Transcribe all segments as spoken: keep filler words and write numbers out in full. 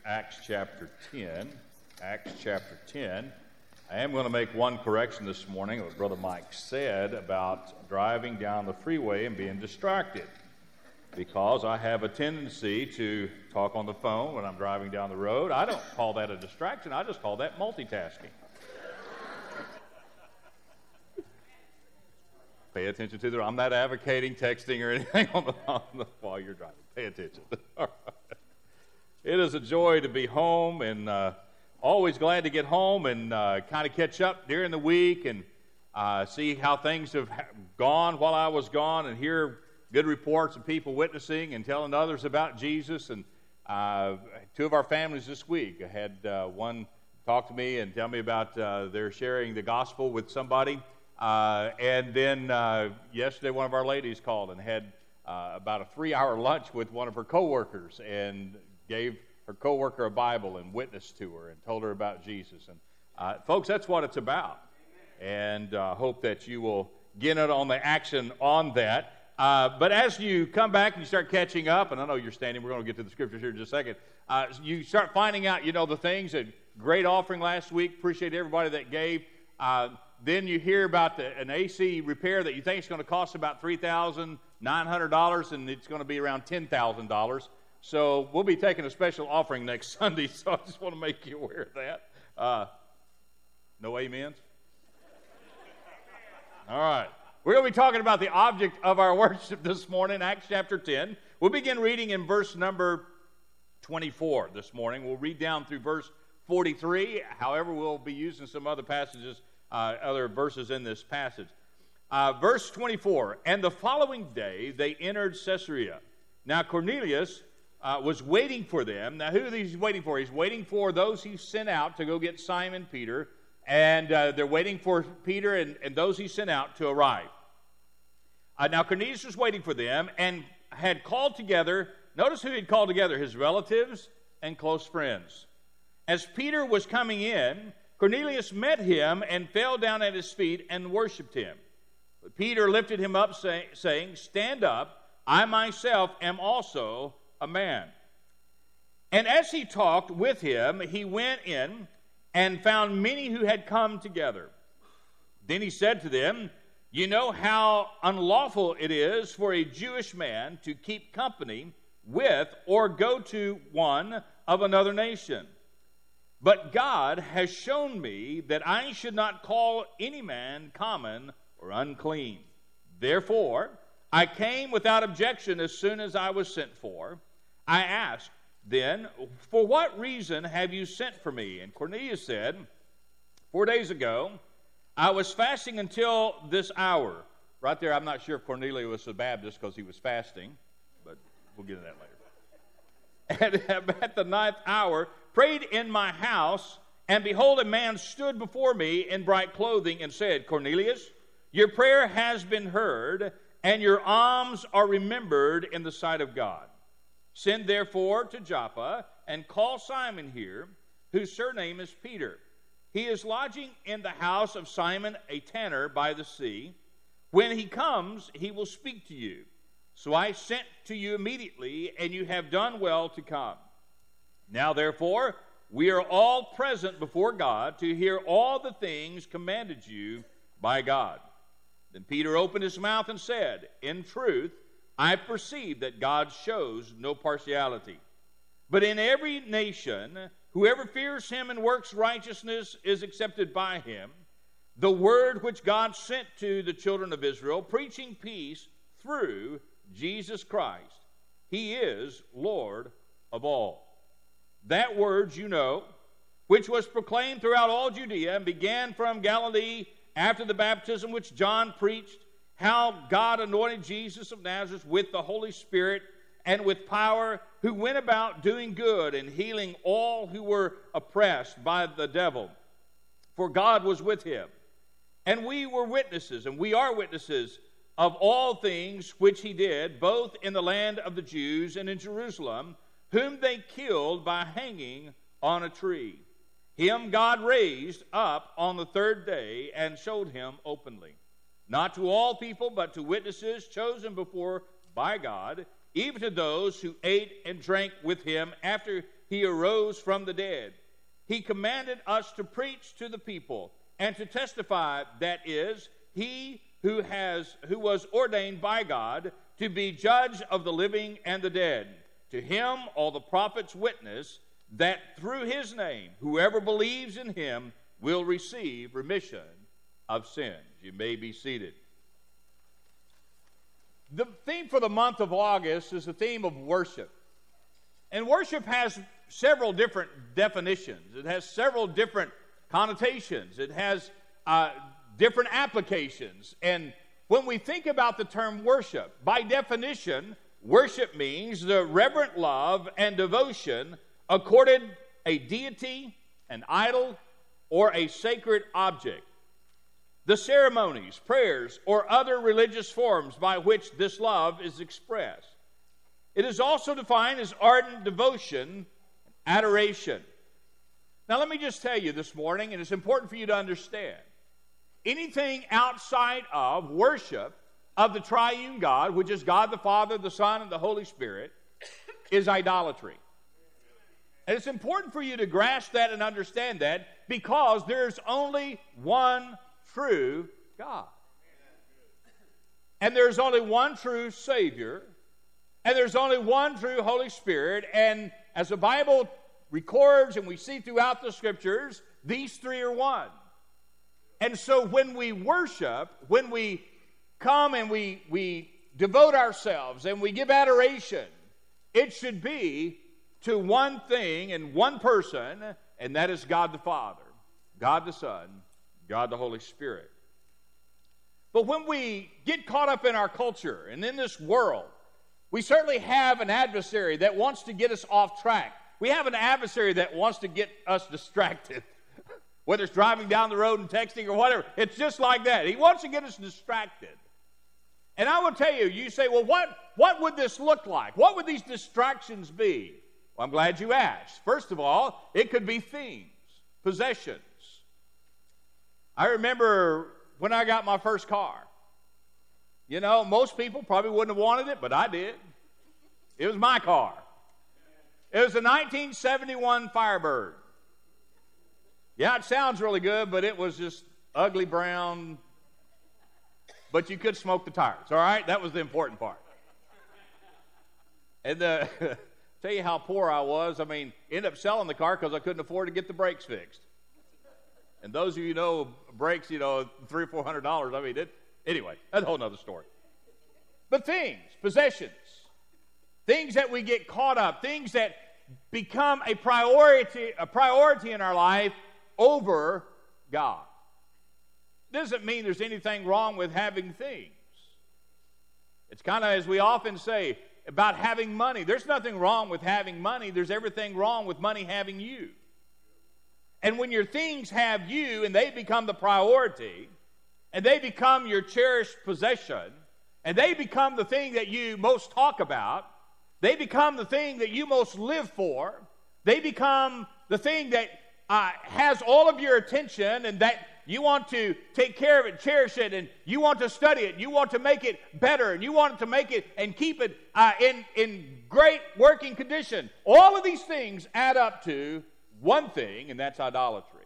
Acts chapter ten. Acts chapter ten. I am going to make one correction this morning, what Brother Mike said about driving down the freeway and being distracted, because I have a tendency to talk on the phone when I'm driving down the road. I don't call that a distraction. I just call that multitasking. Pay attention to the. I'm not advocating texting or anything on the, on the while you're driving. Pay attention. All right. It is a joy to be home, and uh, always glad to get home and uh, kind of catch up during the week and uh, see how things have gone while I was gone, and hear good reports of people witnessing and telling others about Jesus. And uh, two of our families this week, I had uh, one talk to me and tell me about uh, their sharing the gospel with somebody. Uh, and then uh, yesterday, one of our ladies called and had uh, about a three-hour lunch with one of her coworkers and gave her coworker a Bible and witnessed to her and told her about Jesus. And uh, folks, that's what it's about. And I uh, hope that you will get it on the action on that. Uh, but as you come back and you start catching up, and I know you're standing, we're going to get to the scriptures here in just a second, uh, you start finding out, you know, the things. A great offering last week. Appreciate everybody that gave. Uh, then you hear about the, an A C repair that you think is going to cost about three thousand nine hundred dollars, and it's going to be around ten thousand dollars. So we'll be taking a special offering next Sunday, so I just want to make you aware of that. Uh, no amens? All right. We're going to be talking about the object of our worship this morning, Acts chapter ten. We'll begin reading in verse number twenty-four this morning. We'll read down through verse forty-three. However, we'll be using some other passages, uh, other verses in this passage. Uh, verse twenty-four, and the following day they entered Caesarea. Now Cornelius uh, was waiting for them. Now who are these waiting for? He's waiting for those he sent out to go get Simon Peter. And uh, they're waiting for Peter and, and those he sent out to arrive. Uh, now Cornelius was waiting for them and had called together, notice who he'd called together, his relatives and close friends. As Peter was coming in, Cornelius met him and fell down at his feet and worshipped him. But Peter lifted him up, say, saying, "Stand up, I myself am also a man." And as he talked with him, he went in and found many who had come together. Then he said to them, "You know how unlawful it is for a Jewish man to keep company with or go to one of another nation. But God has shown me that I should not call any man common or unclean. Therefore, I came without objection as soon as I was sent for. I asked, then, for what reason have you sent for me?" And Cornelius said, "Four days ago, I was fasting until this hour." Right there, I'm not sure if Cornelius was a Baptist because he was fasting, but we'll get to that later. "And at the ninth hour, prayed in my house, and behold, a man stood before me in bright clothing and said, 'Cornelius, your prayer has been heard, and your alms are remembered in the sight of God. Send therefore to Joppa and call Simon here, whose surname is Peter. He is lodging in the house of Simon a tanner by the sea. When he comes, he will speak to you. So I sent to you immediately, and you have done well to come. Now therefore, we are all present before God to hear all the things commanded you by God.' Then Peter opened his mouth and said, 'In truth, I perceive that God shows no partiality. But in every nation, whoever fears him and works righteousness is accepted by him. The word which God sent to the children of Israel, preaching peace through Jesus Christ. He is Lord of all. That word you know, which was proclaimed throughout all Judea and began from Galilee after the baptism which John preached, how God anointed Jesus of Nazareth with the Holy Spirit and with power, who went about doing good and healing all who were oppressed by the devil. For God was with him. And we were witnesses, and we are witnesses of all things which he did, both in the land of the Jews and in Jerusalem, whom they killed by hanging on a tree. Him God raised up on the third day and showed him openly, not to all people, but to witnesses chosen before by God, even to those who ate and drank with him after he arose from the dead. He commanded us to preach to the people and to testify, that is, he who has who was ordained by God to be judge of the living and the dead. To him all the prophets witness that through his name whoever believes in him will receive remission of sins. You may be seated. The theme for the month of August is the theme of worship. And worship has several different definitions. It has several different connotations. It has uh, different applications. And when we think about the term worship, by definition, worship means the reverent love and devotion accorded a deity, an idol, or a sacred object. The ceremonies, prayers, or other religious forms by which this love is expressed. It is also defined as ardent devotion, adoration. Now let me just tell you this morning, and it's important for you to understand, anything outside of worship of the triune God, which is God the Father, the Son, and the Holy Spirit, is idolatry. And it's important for you to grasp that and understand that, because there's only one true God. And there's only one true Savior, and there's only one true Holy Spirit, and as the Bible records and we see throughout the Scriptures, these three are one. And so when we worship, when we come and we, we devote ourselves and we give adoration, it should be to one thing and one person, and that is God the Father, God the Son, God the Holy Spirit. But when we get caught up in our culture and in this world, we certainly have an adversary that wants to get us off track. We have an adversary that wants to get us distracted. Whether it's driving down the road and texting or whatever, it's just like that. He wants to get us distracted. And I will tell you, you say, well, what, what would this look like? What would these distractions be? Well, I'm glad you asked. First of all, it could be things, possessions. I remember when I got my first car. You know, most people probably wouldn't have wanted it, but I did. It was my car. It was a nineteen seventy-one Firebird. Yeah, it sounds really good, but it was just ugly brown. But you could smoke the tires, all right? That was the important part. And uh, tell you how poor I was. I mean, ended up selling the car because I couldn't afford to get the brakes fixed. And those of you who know brakes, you know, three or four hundred dollars. I mean, it, anyway, that's a whole other story. But things, possessions, things that we get caught up, things that become a priority, a priority in our life over God. Doesn't mean there's anything wrong with having things. It's kind of, as we often say, about having money. There's nothing wrong with having money. There's everything wrong with money having you. And when your things have you and they become the priority, and they become your cherished possession, and they become the thing that you most talk about, they become the thing that you most live for, they become the thing that uh, has all of your attention, and that you want to take care of it, cherish it, and you want to study it, you want to make it better, and you want to make it and keep it uh, in, in great working condition. All of these things add up to one thing, and that's idolatry.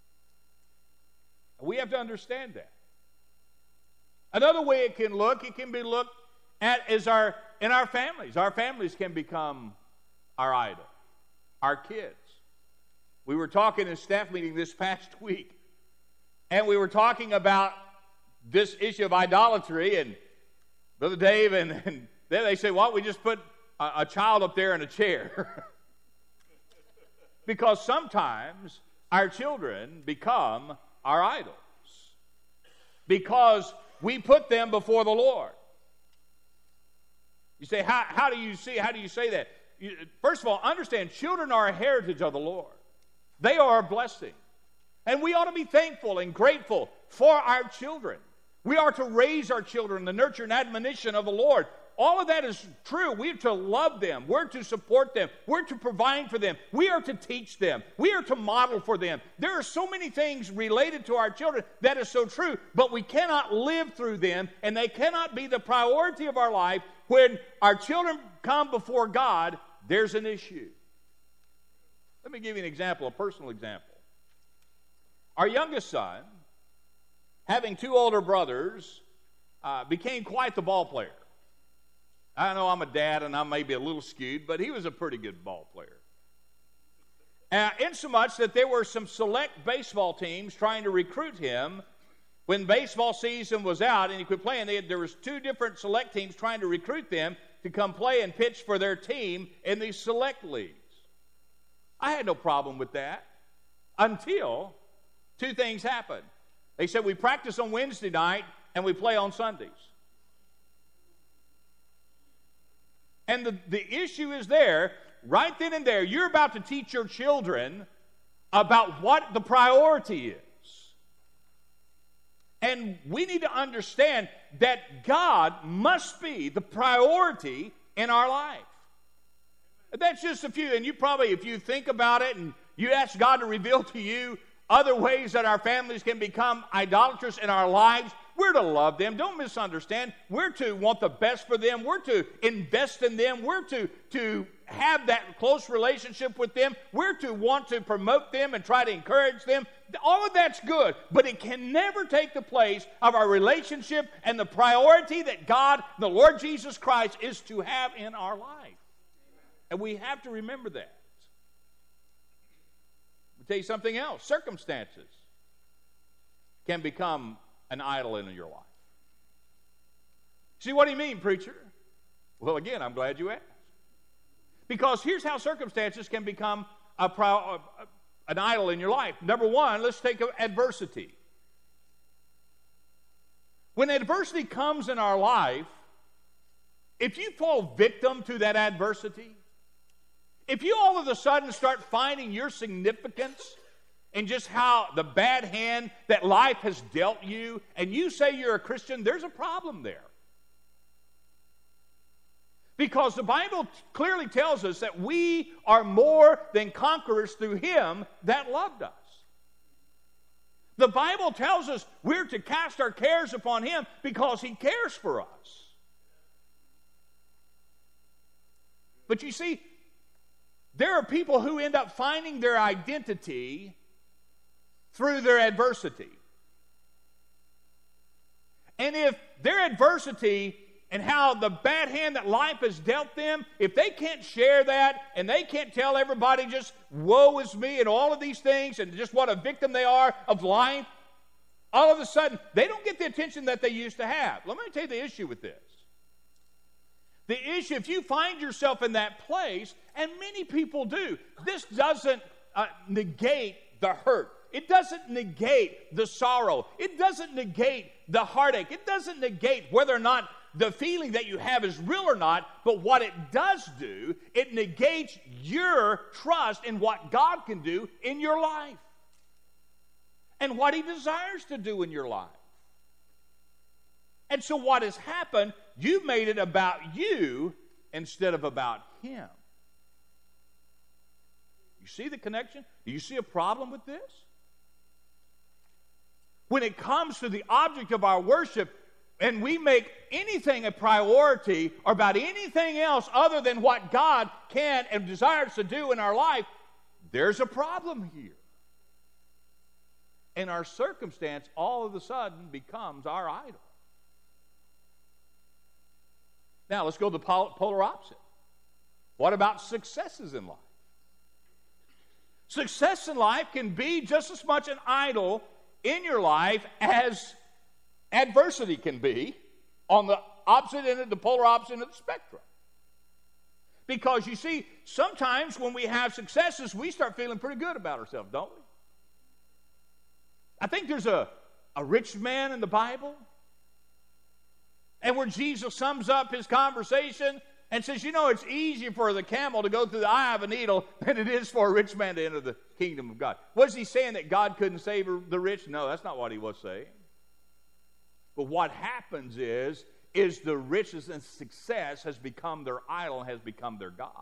We have to understand that. Another way it can look, it can be looked at as our, in our families. Our families can become our idol, our kids. We were talking in a staff meeting this past week, and we were talking about this issue of idolatry, and Brother Dave, and, and then they say, why don't we just put a, a child up there in a chair? Because sometimes our children become our idols. Because we put them before the Lord. You say, how, how do you see, how do you say that? You, first of all, understand, children are a heritage of the Lord. They are a blessing. And we ought to be thankful and grateful for our children. We are to raise our children in the nurture and admonition of the Lord. All of that is true. We are to love them. We're to support them. We're to provide for them. We are to teach them. We are to model for them. There are so many things related to our children that is so true, but we cannot live through them, and they cannot be the priority of our life. When our children come before God, there's an issue. Let me give you an example, a personal example. Our youngest son, having two older brothers, uh, became quite the ball player. I know I'm a dad and I'm maybe a little skewed, but he was a pretty good ball player. Uh, insomuch that there were some select baseball teams trying to recruit him when baseball season was out and he quit playing. They had, there was two different select teams trying to recruit them to come play and pitch for their team in these select leagues. I had no problem with that until two things happened. They said we practice on Wednesday night and we play on Sundays. And the, the issue is there, right then and there, you're about to teach your children about what the priority is. And we need to understand that God must be the priority in our life. That's just a few, and you probably, if you think about it and you ask God to reveal to you other ways that our families can become idolatrous in our lives, we're to love them. Don't misunderstand. We're to want the best for them. We're to invest in them. We're to, to have that close relationship with them. We're to want to promote them and try to encourage them. All of that's good, but it can never take the place of our relationship and the priority that God, the Lord Jesus Christ, is to have in our life. And we have to remember that. I'll tell you something else. Circumstances can become an idol in your life. See, what do you mean, preacher? Well, again, I'm glad you asked. Because here's how circumstances can become a pro, an idol in your life. Number one, let's take adversity. When adversity comes in our life, if you fall victim to that adversity, if you all of a sudden start finding your significance in just how the bad hand that life has dealt you, and you say you're a Christian, there's a problem there. Because the Bible clearly tells us that we are more than conquerors through Him that loved us. The Bible tells us we're to cast our cares upon Him because He cares for us. But you see, there are people who end up finding their identity through their adversity. And if their adversity and how the bad hand that life has dealt them, if they can't share that and they can't tell everybody just woe is me and all of these things and just what a victim they are of life, all of a sudden they don't get the attention that they used to have. Let me tell you the issue with this. The issue, if you find yourself in that place, and many people do, this doesn't uh, negate the hurt. It doesn't negate the sorrow. It doesn't negate the heartache. It doesn't negate whether or not the feeling that you have is real or not, but what it does do, it negates your trust in what God can do in your life and what He desires to do in your life. And so what has happened, you made it about you instead of about Him. You see the connection? Do you see a problem with this? When it comes to the object of our worship, and we make anything a priority or about anything else other than what God can and desires to do in our life, there's a problem here. And our circumstance all of a sudden becomes our idol. Now, let's go to the polar opposite. What about successes in life? Success in life can be just as much an idol in your life as adversity can be on the opposite end of the polar opposite end of the spectrum. Because you see, sometimes when we have successes, we start feeling pretty good about ourselves, don't we? I think there's a, a rich man in the Bible, and where Jesus sums up his conversation and says, you know, it's easier for the camel to go through the eye of a needle than it is for a rich man to enter the kingdom of God. Was he saying that God couldn't save the rich? No, that's not what he was saying. But what happens is, is the riches and success has become their idol, has become their God.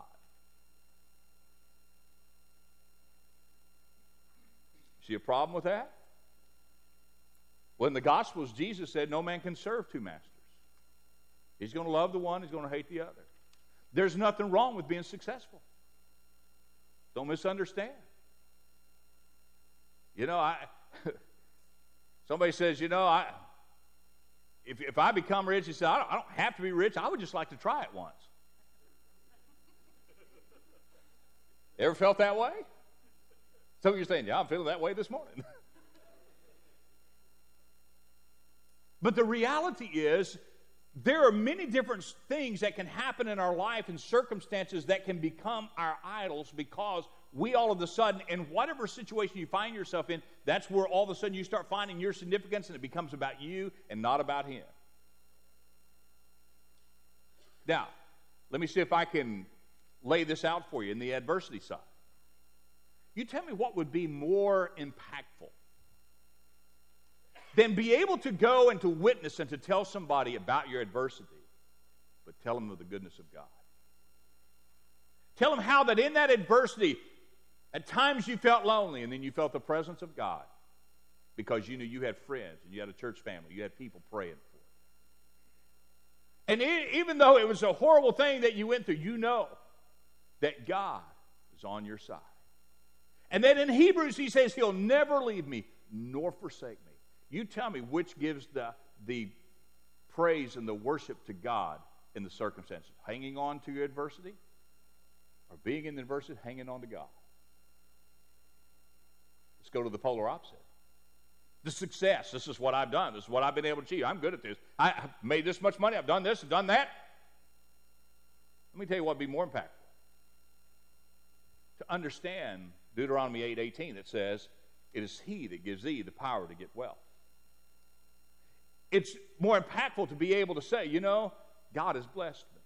See a problem with that? Well, in the Gospels, Jesus said no man can serve two masters. He's going to love the one, he's going to hate the other. There's nothing wrong with being successful. Don't misunderstand. You know, I somebody says, you know, I if, if I become rich, he said, I don't, I don't have to be rich. I would just like to try it once. Ever felt that way? Some of you are saying, yeah, I'm feeling that way this morning. But the reality is, there are many different things that can happen in our life and circumstances that can become our idols because we all of a sudden, in whatever situation you find yourself in, that's where all of a sudden you start finding your significance and it becomes about you and not about him. Now, let me see if I can lay this out for you in the adversity side. You tell me what would be more impactful than be able to go and to witness and to tell somebody about your adversity, but tell them of the goodness of God. Tell them how that in that adversity, at times you felt lonely and then you felt the presence of God because you knew you had friends and you had a church family, you had people praying for you. And it, even though it was a horrible thing that you went through, you know that God is on your side. And then in Hebrews he says he'll never leave me nor forsake me. You tell me which gives the, the praise and the worship to God in the circumstances. Hanging on to your adversity or being in the adversity, hanging on to God. Let's go to the polar opposite. The success. This is what I've done. This is what I've been able to achieve. I'm good at this. I, I've made this much money. I've done this. I've done that. Let me tell you what would be more impactful. To understand Deuteronomy eight eighteen that says, it is he that gives thee the power to get wealth. It's more impactful to be able to say, you know, God has blessed me.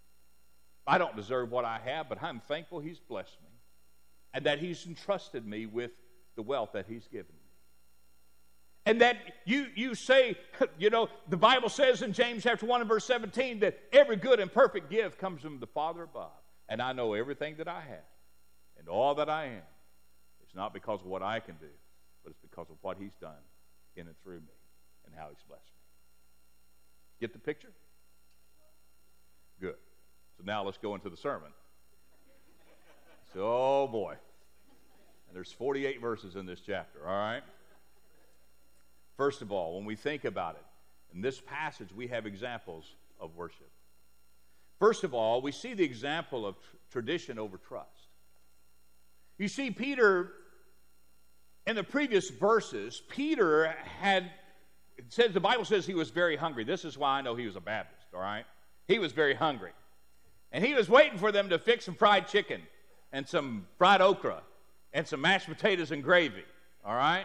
I don't deserve what I have, but I'm thankful he's blessed me and that he's entrusted me with the wealth that he's given me. And that you, you say, you know, the Bible says in James chapter one and verse seventeen that every good and perfect gift comes from the Father above. And I know everything that I have and all that I am. It's not because of what I can do, but it's because of what he's done in and through me and how he's blessed me. Get the picture? Good. So now let's go into the sermon. So, oh boy. And there's forty-eight verses in this chapter, all right? First of all, when we think about it, in this passage we have examples of worship. First of all, we see the example of tr- tradition over trust. You see, Peter, in the previous verses, Peter had, it says, the Bible says he was very hungry. This is why I know he was a Baptist, all right? He was very hungry. And he was waiting for them to fix some fried chicken and some fried okra and some mashed potatoes and gravy, all right?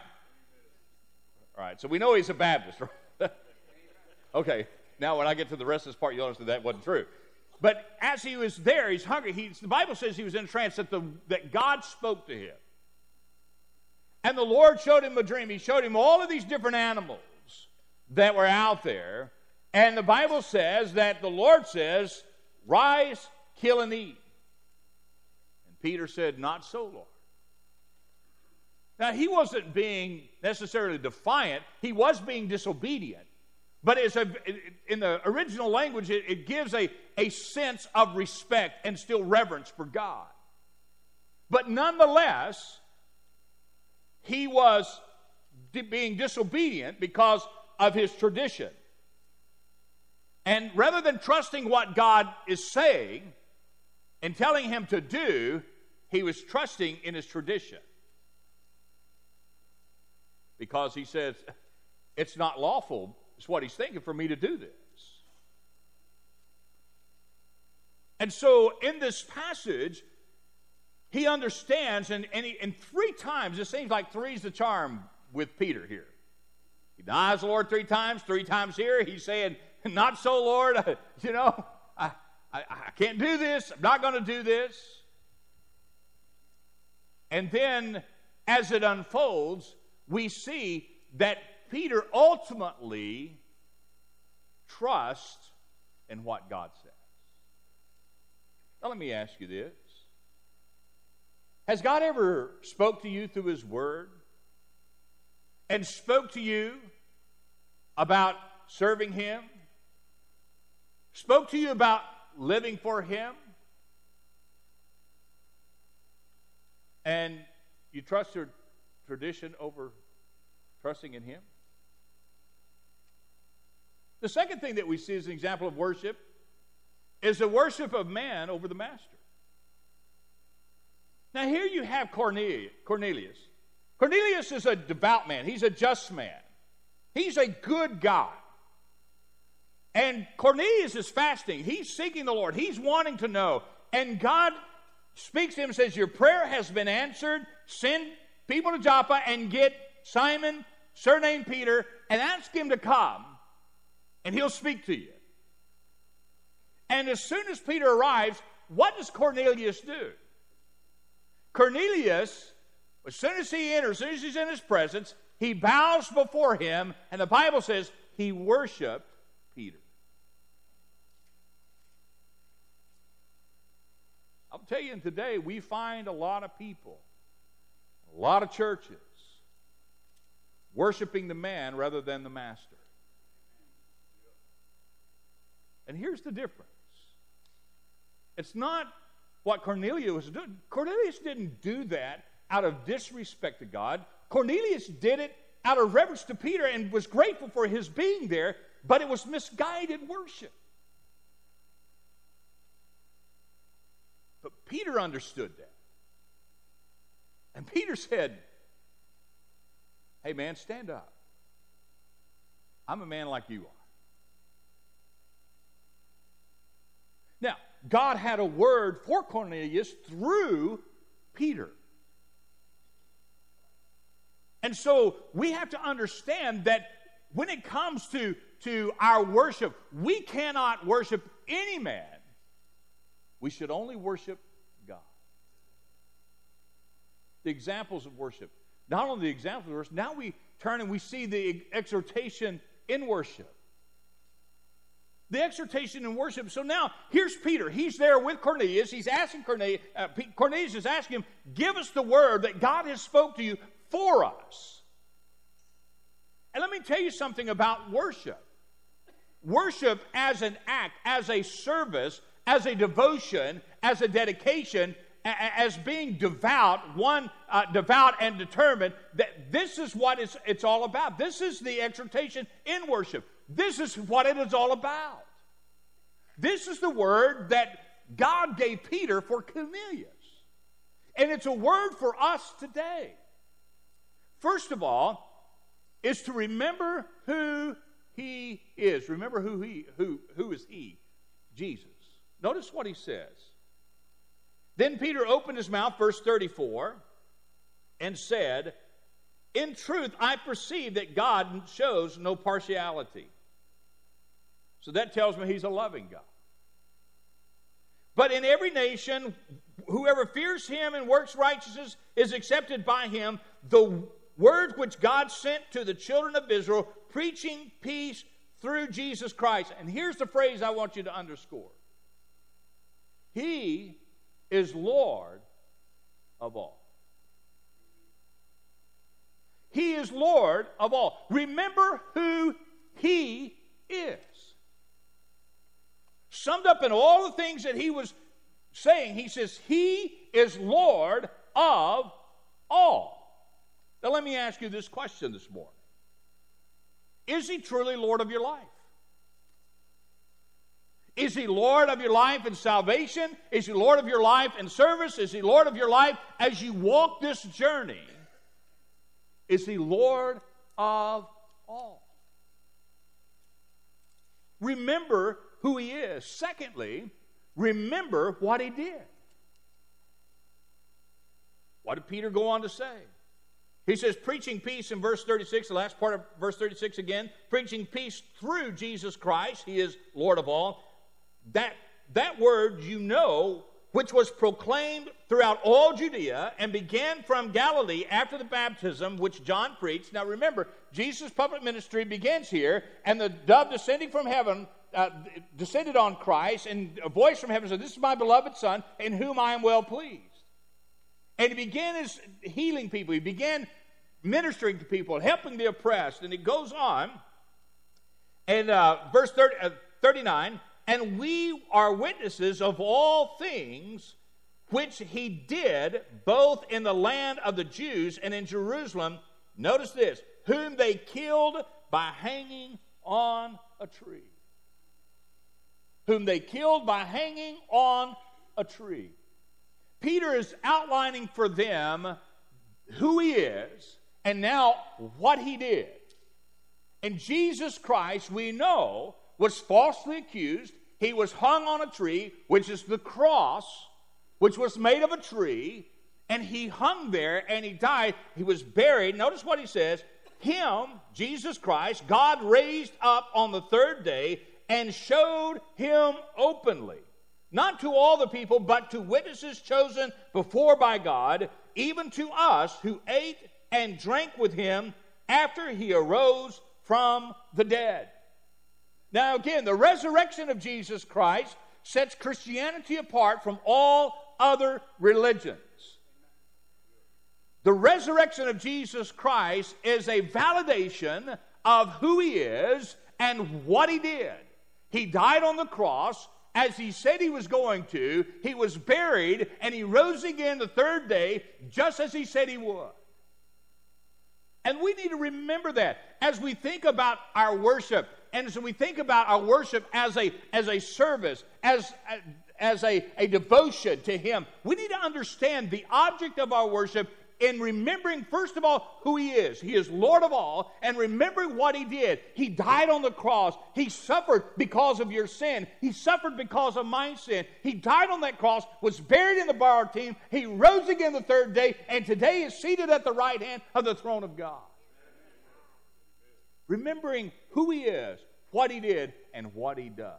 All right, so we know he's a Baptist, right? Okay, now when I get to the rest of this part, you'll understand that wasn't true. But as he was there, he's hungry. He, the Bible says he was in a trance, that, the, that God spoke to him. And the Lord showed him a dream. He showed him all of these different animals that were out there. And the Bible says that the Lord says, rise, kill, and eat. And Peter said, not so, Lord. Now, he wasn't being necessarily defiant. He was being disobedient. But it's a, in the original language, it, it gives a, a sense of respect and still reverence for God. But nonetheless, he was di- being disobedient because of his tradition. And rather than trusting what God is saying and telling him to do, he was trusting in his tradition. Because he says, it's not lawful, is what he's thinking, for me to do this. And so in this passage, he understands, and, and, he, and three times, it seems like three's the charm with Peter here. He denies the Lord three times, three times here. He's saying, not so, Lord, I, you know, I, I, I can't do this. I'm not going to do this. And then, as it unfolds, we see that Peter ultimately trusts in what God says. Now let me ask you this. Has God ever spoke to you through his word and spoke to you about serving him? Spoke to you about living for him? And you trust your tradition over trusting in Him? The second thing that we see as an example of worship is the worship of man over the master. Now here you have Cornelius. Cornelius. Cornelius is a devout man. He's a just man. He's a good guy. And Cornelius is fasting. He's seeking the Lord. He's wanting to know. And God speaks to him and says, your prayer has been answered. Send people to Joppa and get Simon, surnamed Peter, and ask him to come, and he'll speak to you. And as soon as Peter arrives, what does Cornelius do? Cornelius, as soon as he enters, as soon as he's in his presence, he bows before him, and the Bible says he worshiped Peter. I'll tell you, today we find a lot of people, a lot of churches, worshiping the man rather than the master. And here's the difference. It's not what Cornelius was doing. Cornelius didn't do that out of disrespect to God. Cornelius did it out of reverence to Peter and was grateful for his being there, but it was misguided worship. But Peter understood that. And Peter said, hey man, stand up. I'm a man like you are. Now, God had a word for Cornelius through Peter. And so we have to understand that when it comes to, to our worship, we cannot worship any man. We should only worship God. The examples of worship. Not only the examples of worship, now we turn and we see the exhortation in worship. The exhortation in worship. So now, here's Peter. He's there with Cornelius. He's asking Cornelius, uh, Cornelius is asking him, give us the word that God has spoke to you for us. And let me tell you something about worship. Worship as an act, as a service, as a devotion, as a dedication, as being devout, one uh, devout and determined, that this is what it's, it's all about. This is the exhortation in worship. This is what it is all about. This is the word that God gave Peter for Cornelius. And it's a word for us today. First of all, is to remember who he is. Remember who he who who is he? Jesus. Notice what he says. Then Peter opened his mouth, verse thirty-four, and said, in truth, I perceive that God shows no partiality. So that tells me he's a loving God. But in every nation, whoever fears him and works righteousness is accepted by him. The word which God sent to the children of Israel, preaching peace through Jesus Christ. And here's the phrase I want you to underscore. He is Lord of all. He is Lord of all. Remember who he is. Summed up in all the things that he was saying, he says, he is Lord of all. Now let me ask you this question this morning. Is he truly Lord of your life? Is he Lord of your life in salvation? Is he Lord of your life in service? Is he Lord of your life as you walk this journey? Is he Lord of all? Remember who he is. Secondly, remember what he did. What did Peter go on to say? He says, preaching peace in verse thirty-six, the last part of verse thirty-six again, preaching peace through Jesus Christ. He is Lord of all. That, that word, you know, which was proclaimed throughout all Judea and began from Galilee after the baptism which John preached. Now remember, Jesus' public ministry begins here, and the dove descending from heaven uh, descended on Christ, and a voice from heaven said, this is my beloved Son, in whom I am well pleased. And he began his healing people. He began ministering to people, helping the oppressed. And it goes on. And uh, verse thirty, uh, thirty-nine, and we are witnesses of all things which he did both in the land of the Jews and in Jerusalem, notice this, whom they killed by hanging on a tree. Whom they killed by hanging on a tree. Peter is outlining for them who he is and now what he did. And Jesus Christ, we know, was falsely accused. He was hung on a tree, which is the cross, which was made of a tree, and he hung there and he died. He was buried. Notice what he says. Him, Jesus Christ, God raised up on the third day and showed him openly, not to all the people, but to witnesses chosen before by God, even to us who ate and drank with him after he arose from the dead. Now again, the resurrection of Jesus Christ sets Christianity apart from all other religions. The resurrection of Jesus Christ is a validation of who he is and what he did. He died on the cross as he said he was going to. He was buried and he rose again the third day just as he said he would. And we need to remember that as we think about our worship, and as we think about our worship as a, as a service, as, as a, a devotion to him, we need to understand the object of our worship in remembering, first of all, who he is. He is Lord of all, and remembering what he did. He died on the cross. He suffered because of your sin. He suffered because of my sin. He died on that cross, was buried in the borrowed tomb. He rose again the third day, and today is seated at the right hand of the throne of God. Remembering who he is, what he did, and what he does.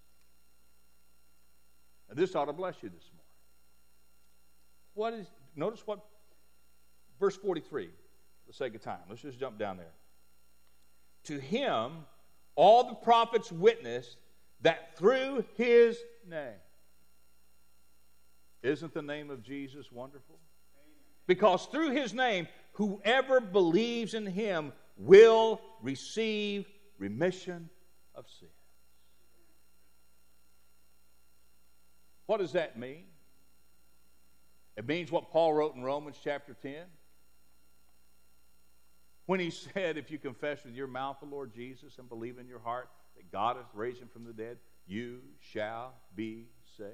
Now, this ought to bless you this morning. What is, notice what verse forty-three, for the sake of time. Let's just jump down there. To him, all the prophets witnessed that through his name. Isn't the name of Jesus wonderful? Because through his name, whoever believes in him will receive remission of sins. What does that mean? It means what Paul wrote in Romans chapter ten. When he said, if you confess with your mouth the Lord Jesus and believe in your heart that God hath raised him from the dead, you shall be saved.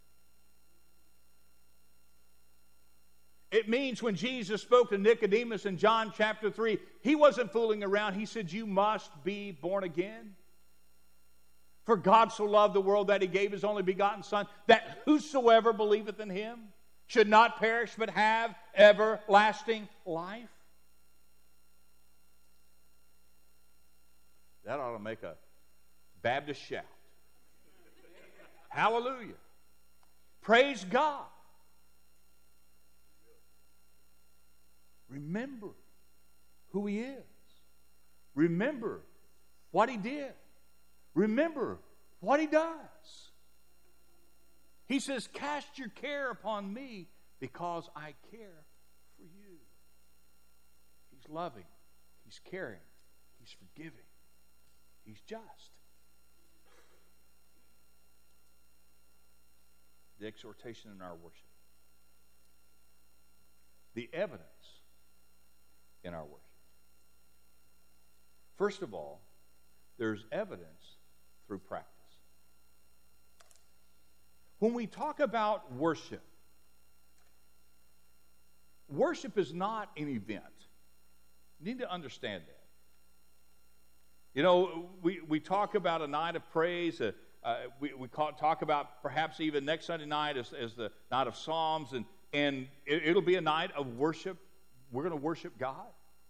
It means when Jesus spoke to Nicodemus in John chapter three, he wasn't fooling around. He said, you must be born again. For God so loved the world that he gave his only begotten Son, that whosoever believeth in him should not perish but have everlasting life. That ought to make a Baptist shout. Hallelujah. Praise God. Remember who he is. Remember what he did. Remember what he does. He says, cast your care upon me because I care for you. He's loving. He's caring. He's forgiving. He's just. The exhortation in our worship. The evidence in our worship. First of all, there's evidence through practice. When we talk about worship, worship is not an event. You need to understand that. You know, we, we talk about a night of praise. Uh, uh, we we call, talk about perhaps even next Sunday night as, as the night of Psalms, and, and it, it'll be a night of worship. We're going to worship God.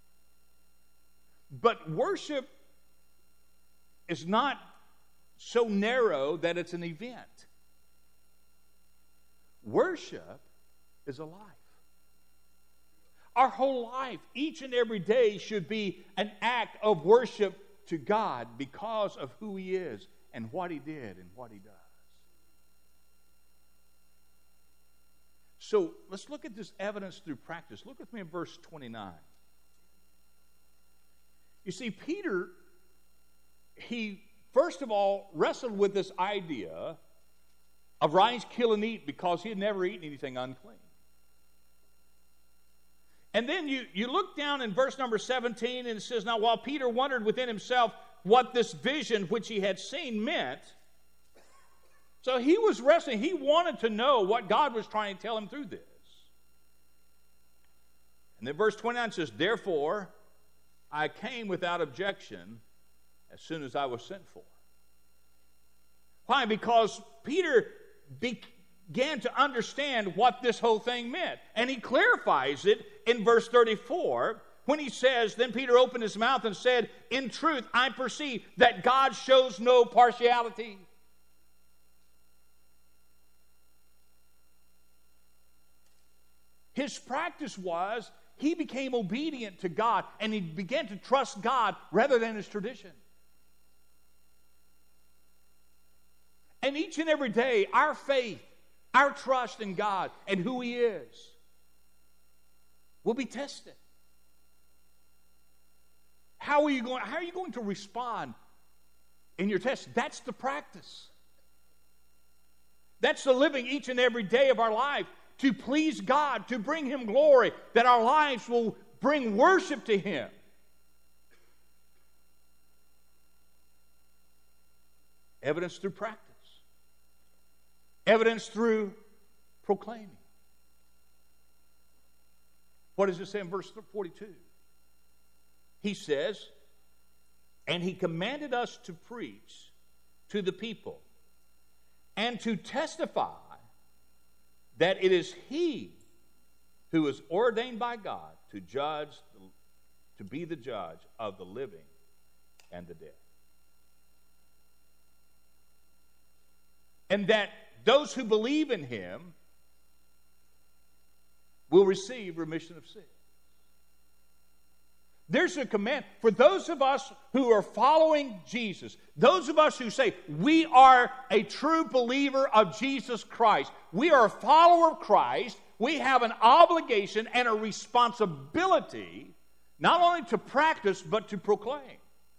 But worship is not so narrow that it's an event. Worship is a life. Our whole life, each and every day, should be an act of worship to God because of who he is and what he did and what he does. So let's look at this evidence through practice. Look with me in verse twenty-nine. You see, Peter, he first of all wrestled with this idea Arise, kill, and eat, because he had never eaten anything unclean. And then you, you look down in verse number seventeen, and it says, Now while Peter wondered within himself what this vision which he had seen meant, so he was wrestling. He wanted to know what God was trying to tell him through this. And then verse twenty-nine says, Therefore I came without objection as soon as I was sent for. Why? Because Peter began to understand what this whole thing meant. And he clarifies it in verse thirty-four when he says, Then Peter opened his mouth and said, In truth, I perceive that God shows no partiality. His practice was he became obedient to God, and he began to trust God rather than his tradition. And each and every day, our faith, our trust in God and who he is will be tested. How are you going, how are you going to respond in your test? That's the practice. That's the living each and every day of our life to please God, to bring him glory, that our lives will bring worship to him. Evidence through practice. Evidence through proclaiming. What does it say in verse forty-two? He says, And he commanded us to preach to the people and to testify that it is he who is ordained by God to judge, to be the judge of the living and the dead. And that those who believe in him will receive remission of sin. There's a command for those of us who are following Jesus, those of us who say we are a true believer of Jesus Christ, we are a follower of Christ, we have an obligation and a responsibility not only to practice but to proclaim.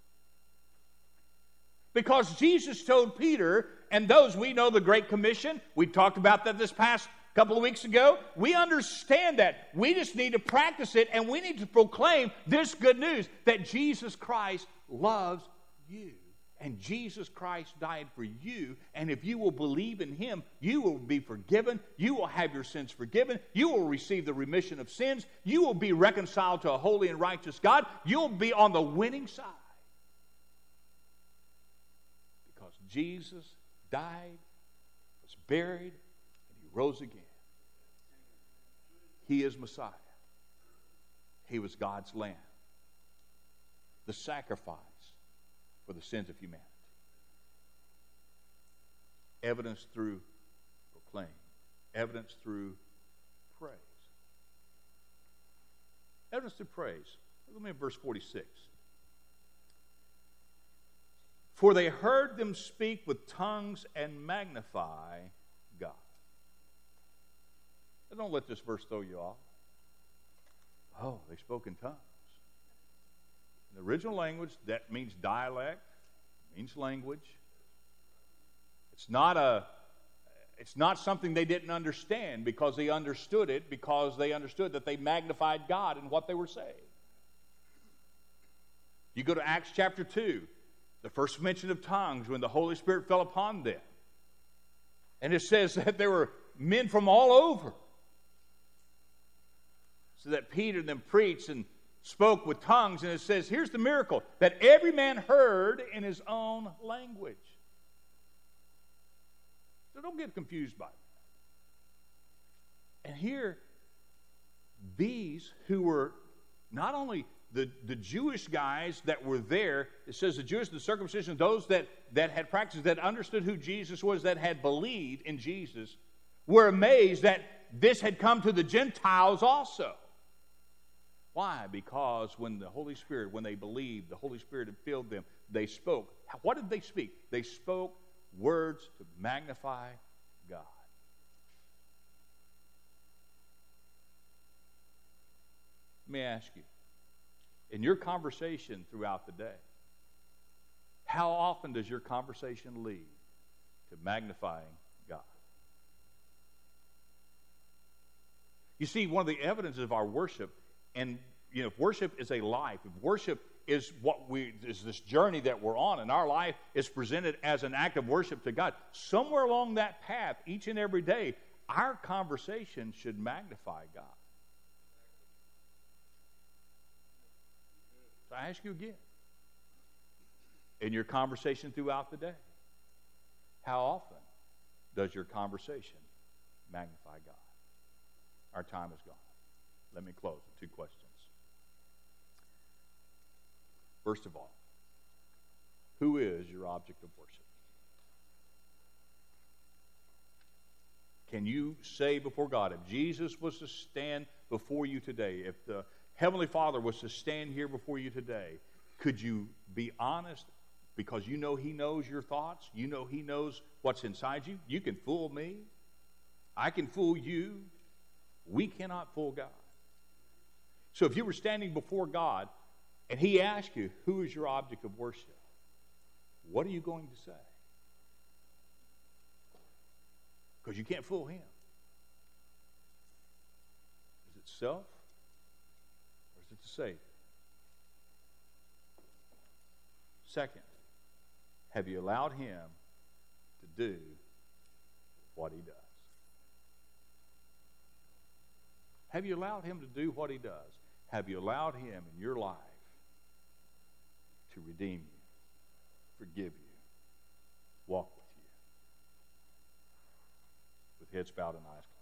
Because Jesus told Peter and those, we know the Great Commission, we talked about that this past couple of weeks ago. We understand that. We just need to practice it, and we need to proclaim this good news that Jesus Christ loves you. And Jesus Christ died for you. And if you will believe in him, you will be forgiven. You will have your sins forgiven. You will receive the remission of sins. You will be reconciled to a holy and righteous God. You'll be on the winning side. Because Jesus died, was buried, rose again. He is Messiah. He was God's Lamb, the sacrifice for the sins of humanity. Evidence through proclaim. Evidence through praise. Evidence through praise. Look at me in verse forty-six. For they heard them speak with tongues and magnify God. Now, don't let this verse throw you off. Oh, they spoke in tongues. In the original language, that means dialect, means language. It's not a, it's not something they didn't understand because they understood it, because they understood that they magnified God in what they were saying. You go to Acts chapter two, the first mention of tongues when the Holy Spirit fell upon them. And it says that there were men from all over. So that Peter then preached and spoke with tongues. And it says, here's the miracle, that every man heard in his own language. So don't get confused by it. And here, these who were not only the, the Jewish guys that were there, it says the Jewish, the circumcision, those that, that had practiced, that understood who Jesus was, that had believed in Jesus, were amazed that this had come to the Gentiles also. Why? Because when the Holy Spirit, when they believed, the Holy Spirit had filled them, they spoke. What did they speak? They spoke words to magnify God. Let me ask you, in your conversation throughout the day, how often does your conversation lead to magnifying God? You see, one of the evidences of our worship, and you know, if worship is a life, if worship is what we is this journey that we're on, and our life is presented as an act of worship to God, somewhere along that path, each and every day, our conversation should magnify God. So I ask you again, in your conversation throughout the day, how often does your conversation magnify God? Our time is gone. Let me close with two questions. First of all, who is your object of worship? Can you say before God, if Jesus was to stand before you today, if the Heavenly Father was to stand here before you today, could you be honest? Because you know He knows your thoughts. You know He knows what's inside you. You can fool me. I can fool you. We cannot fool God. So if you were standing before God and He asked you, who is your object of worship? What are you going to say? Because you can't fool Him. Is it self? Or is it the Savior? Second, have you allowed Him to do what He does? Have you allowed Him to do what He does? Have you allowed Him in your life to redeem you, forgive you, walk with you? With heads bowed and eyes closed.